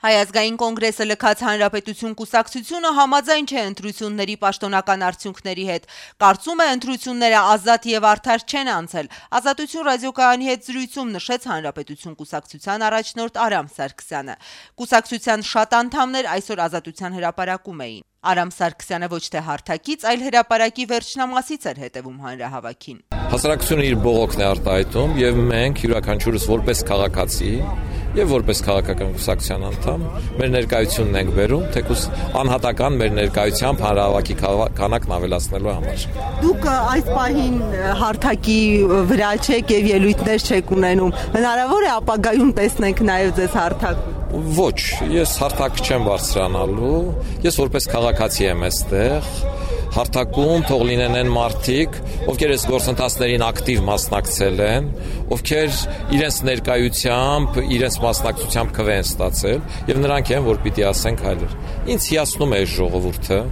Հայ ազգային կոնգրեսը լքած Հանրապետություն կուսակցությունը համաձայն չէ ընտրությունների պաշտոնական արդյունքների հետ։ Կարծում է ընտրությունները ազատ եւ արդար չեն անցել։ Ազատություն ռադիոկայանի հետ զրույցում նշեց Հանրապետություն կուսակցության առաջնորդ Արամ Սարգսյանը։ Կուսակցության շատ անդամներ այսօր Ազատության հրապարակում էին։ Արամ Սարգսյանը ոչ թե հարթակից, այլ հրապարակի վերջնամասից էր հետևում հանրահավաքին։ Հասարակությունը իր բողոքն է արտահայտում եւ մենք յուրաքանչյուրս որպես քաղաքացի եւ որպես քաղաքական կուսակցության անդամ մեր ներկայությունն ենք բերում, թեկուզ անհատական մեր ներկայությամբ հանրահավաքի քանակն ավելացնելու համար։ Դուք այս պահին հարթակի վրա չեք եւ ելույթներ չեք ունենում։ Հնարավոր է ապագայում տեսնենք նաեւ ձեզ հարթակում։ Ոչ, ես հարթակ չեմ բարձրանալու, ես որպես քաղաքացի եմ այստեղ, հարթակում թող լինեն այն մարդիկ, ովքեր այս գործընթացներին ակտիվ մասնակցել են, ովքեր իրենց ներկայությամբ, իրենց մասնակցությամբ քվե են ստացել, եւ նրանք են, որ պիտի ասենք այլեր։ Ինձ հիացնում է այս ժողովուրդը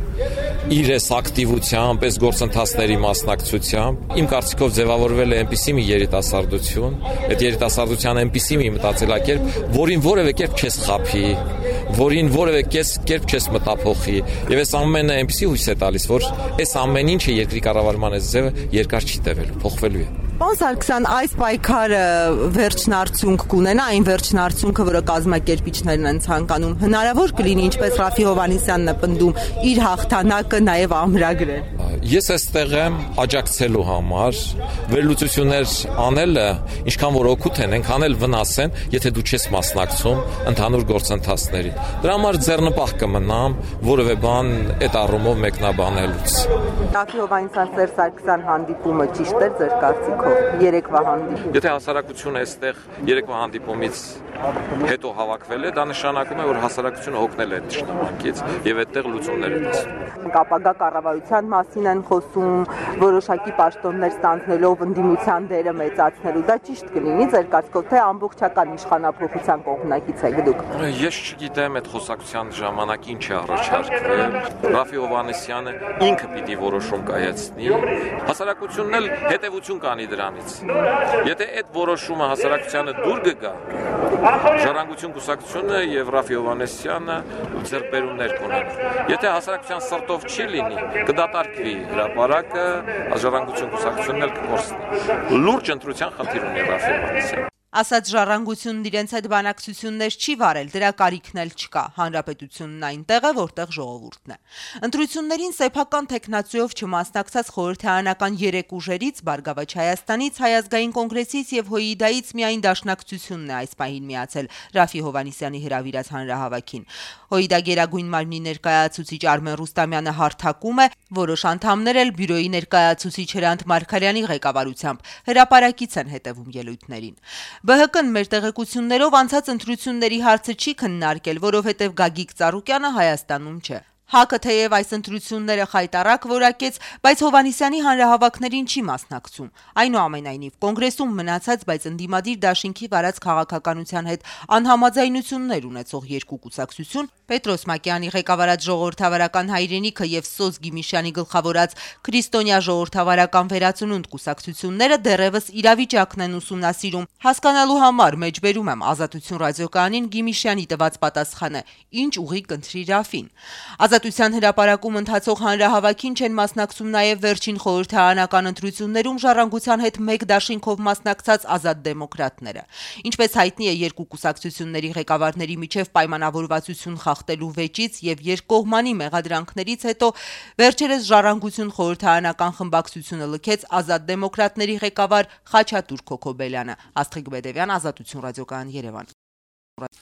իր այս ակտիվությամբ, այս գործընթացների մասնակցությամբ, իմ կարծիքով ձևավորվել է այնպիսի մի երիտասարդություն, այդ երիտասարդության այնպիսի մի մտածելակերպ, որին որևէ կերպ չես խափի, որին որևէ կերպ չես մտափոխի, եւ այս ամենը այնպիսի հույս է տալիս, որ այս ամեն ինչը երկրի կառավարման այս ձևը երկար չի տևելու, փոխվելու է։ Պարոն Սարգսյան, այս պայքարը վերջնարդյունք կունենա, այն վերջնարդյունքը, որը կազմակերպիչներն են ցանկանում, հնարավոր կլինի, ինչպես Ռաֆի Հովհաննիսյանն է պնդում, իր հաղթանակը նաև ամրագրել։ Ես այստեղ եմ աջակցելու համար, վերլուծություններ անելը, ինչքան որ օգուտ են, այնքան էլ վնաս են, եթե դու չես մասնակցում ընդհանուր գործընթացներին։ Դրա համար ձեռնպահ կմնամ որևէ բան այդ առումով մեկնաբանելուց։ Ռաֆի Հովհաննիսյան Սերժ Սարգսյան հանդիպումը ճիշտ է ձեր կարծիքով, երեկվա հանդիպումը։ Եթե հասարակությունը այստեղ երեկվա հանդիպումից հետո հավաքվել է, դա նշանակում է, որ հասարակությունը հոգնել է այդ ճշտամակից եւ այդտեղ լուծումներ է տեսնում։ Ապագա կառավարության մասին են խոսում, որոշակի պաշտոններ ստանձնելով ընդդիմության դերը մեծացնելու։ Դա ճիշտ կլինի ձեր կարծիքով, թե ամբողջական իշխանափոխության կողմնակից եք դուք։ Ես չգիտեմ այդ խոսակցության ժամանակ ինչ է առաջարկվել։ Ռաֆի Հովհաննիսյանը ինքը պիտի որոշում կայացնի։ Հասարակությունն էլ հետևություն կանի դրանից։ Եթե այդ որոշումը հասարակությանը դուր կգա, Ժառանգություն կուսակցությունը եւ Ռաֆի Հովհաննիսյանը ձեռբերումներ կունենան։ Եթե հասարակության սրտով չի լինի, կդատարկվի հրապարակը, Ժառանգություն կուսակցությունն էլ կկորցնի։ Լուրջ ընտրության խնդիր ունի Ռաֆի Հովհաննիսյանը։ Ասաց Ժառանգությունն իրենց հետ բանակցություններ չի վարել, դրա կարիքն էլ չկա, հանրապետությունն այնտեղ է, որտեղ ժողովուրդն է։ Ընտրություններին սեփական տեխնացիով չմասնակցած խորհրդարանական 3 ուժերից, Բարգավաճ Հայաստանից, Հայ ազգային կոնգրեսից եւ ՀՅԴ-ից միայն Դաշնակցությունն է այս պահին միացել Ռաֆի Հովհաննիսյանի հրավիրած հանրահավաքին։ ՀՅԴ Գերագույն մարմնի ներկայացուցիչ Արմեն Ռուստամյանը հարթակում է, որոշ անդամներ էլ բյուրոյի ներկայացուցիչ Հրանտ Մարգարյանի ղեկավարությամբ հրապարակից են հետևում ելույթներին։ ԲՀԿ-ն մեր տեղեկություններով անցած ընտրությունների հարցը չի քննարկել, որովհետև Գագիկ Ծառուկյանը Հայաստանում չէ։ ՀԱԿ-ը թեև այս ընտրությունները խայտառակ որակեց, բայց Հովհաննիսյանի հանրահավաքներին չի մասնակցում։ Այնուամենայնիվ, կոնգրեսում մնացած, բայց ընդդիմադիր դաշինքի վարած քաղաքականության հետ անհամաձայնություններ ունեցող երկու կուսակցություն, Պետրոս Մակեյանի ղեկավարած ժողովրդավարական հայրենիքը եւ Սոս Գիմիշյանի գլխավորած քրիստոնյա ժողովրդավարական վերածնունդ կուսակցությունները դեռևս իրավիճակն են ուսումնասիրում։ Հասկանալու համար մեջբերում եմ Ազատություն ռադիոկայանին Գիմիշյանի տված պատասխանը, ինչ ուղի կընտրի Ռաֆին։ Ազատության հրապարակում ընթացող հանրահավաքին չեն մասնակցում նաև վերջին խորհրդարանական ընտրություններում Ժառանգության հետ մեկ դաշինքով մասնակցած ազատ դեմոկրատները։ Ինչպես հայտնի է, երկու կուսակցությունների ղեկավարների միջև պայմանավորվածություն խախտելու վեճից եւ երկկողմանի մեղադրանքներից հետո վերջերս Ժառանգություն խորհրդարանական խմբակցությունը լքեց ազատ դեմոկրատների ղեկավար Խաչատուր Քոքոբելյանը։ Աստղիկ Բեդևյան, Ազատություն ռադիոկայան, Երևան։